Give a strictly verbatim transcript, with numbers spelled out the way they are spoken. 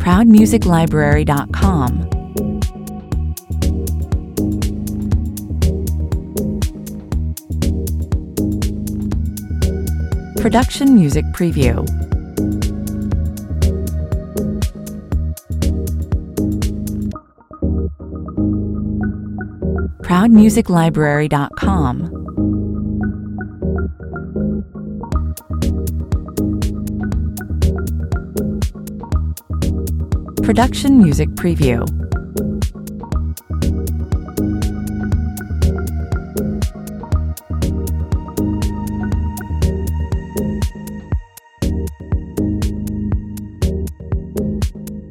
proud music library dot com. Production Music Preview. proud music library dot com. Production Music Preview.